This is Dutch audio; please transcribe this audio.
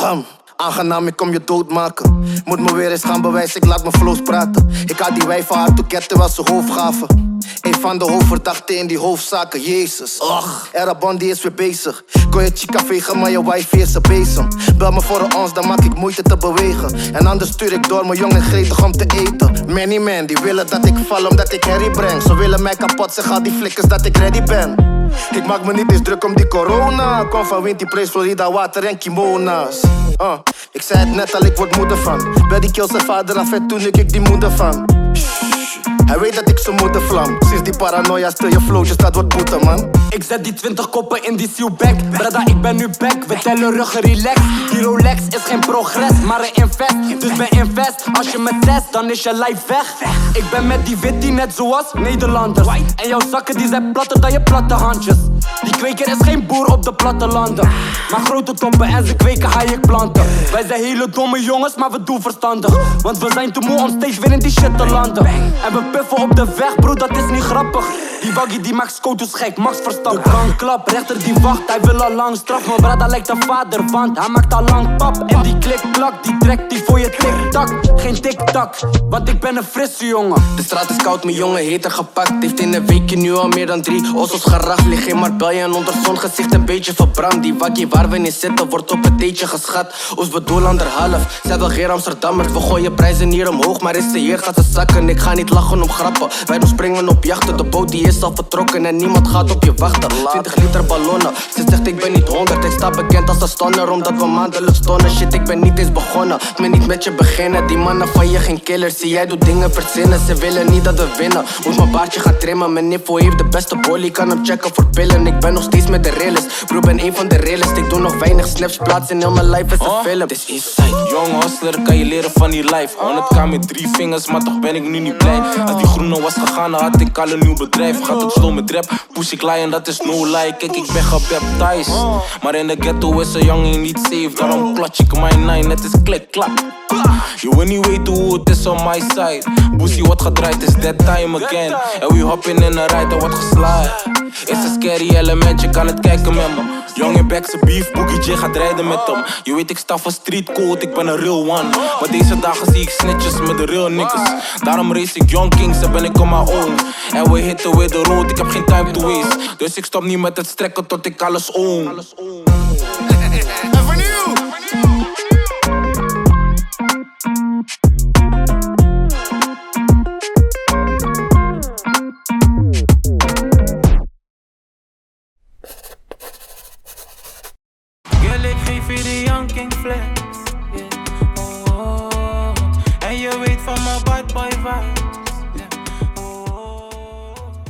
Bam, aangenaam, ik kom je doodmaken. Moet me weer eens gaan bewijzen, ik laat mijn flows praten. Ik had die wijven haar toeketten terwijl ze hoofd gaven. Een van de hoofdverdachten in die hoofdzaken, Jezus. Och, Erabon die is weer bezig. Kon je chica vegen, maar je wife is een bezem. Bel me voor ons, dan maak ik moeite te bewegen. En anders stuur ik door mijn jongen gretig om te eten. Many men die willen dat ik val omdat ik herrie breng. Ze willen mij kapot, zeg al die flikkers dat ik ready ben. Ik maak me niet eens druk om die corona. Kom van Winty Praise, Florida, water en kimona's. Ik zei het net al, ik word moeder van. Bij die kill zijn vader af en toen ik die moeder van. Hij weet dat ik zijn moeder vlam. Sinds die paranoia stil je flowtjes, dat wordt boete, man. Ik zet die 20 koppen in die sealback. Brada, ik ben nu back, we tellen ruggen relax. Die Rolex is geen progress, maar een invest. Dus ben invest, als je me test, dan is je life weg. Ik ben met die witty net zoals Nederlanders. En jouw zakken die zijn platter dan je platte handjes. Die kweker is geen boer op de plattelanden. Maar grote toppen en ze kweken haaienplanten. Wij zijn hele domme jongens, maar we doen verstandig. Want we zijn te moe om steeds weer in die shit te landen. En we puffen op de weg, bro, dat is niet grappig. Die waggie die maakt scooters gek, Max Verstappen. De krankklap, rechter die wacht, hij wil al lang straf. Mijn brada lijkt een vader, want hij maakt al lang pap. En die klik-klak, die trekt die voor je tik-tak. Geen tik-tak, want ik ben een frisse jongen. De straat is koud, mijn jongen heeft er gepakt. Heeft in een weekje nu al meer dan 3 ossos geracht. Lig in Marbella en onder zongezicht een beetje verbrand. Die waggie waar we niet zitten wordt op het eetje geschat. Ons bedoel anderhalf, zij wil geen Amsterdammers. We gooien prijzen hier omhoog, maar is ze hier gaat ze zakken. Ik ga niet lachen om grappen, wij doen springen op jachten. De boot die is al vertrokken en niemand gaat op je wachten. 20 liter ballonnen, ze zegt ik ben niet 100. Ik sta bekend als een stoner, omdat we maandelijks tonnen. Shit, ik ben niet eens begonnen, ik ben niet met je beginnen. Die mannen van je geen killers, zie jij doet dingen verzinnen. Ze willen niet dat we winnen, moet mijn baardje gaan trimmen. Mijn niffo heeft de beste bolie, kan hem checken voor pillen. Ik ben nog steeds met de realist, bro ben een van de realist. Ik doe nog weinig snaps, plaats in heel mijn life is een film. This is inside. Jong hustler, kan je leren van die life. 100k met 3 vingers, maar toch ben ik nu niet blij. Als die groene was gegaan, dan had ik al een nieuw bedrijf. Gaat het slow met rap, push ik lion, dat is no lie. Kijk, ik ben gebaptized, maar in de ghetto is een jongen niet safe. Daarom clutch ik mijn 9, het is klik, klak. Je wil niet weten hoe het is on my side. Boesie wordt gedraaid, is that time again. En we hoppen in een ride, er wordt geslagen. Is een scary element, je kan het kijken met me. Jong in back zijn beef, Boogie J gaat rijden met hem. Je weet ik sta voor street code, ik ben een real one. Maar deze dagen zie ik snitches met de real niggas. Daarom race ik Young Kings en ben ik on my own. En we hitten weer de road, ik heb geen time to waste. Dus ik stop niet met het strekken tot ik alles own. En voor nieuw! Girl, ik geef je de Young King flex.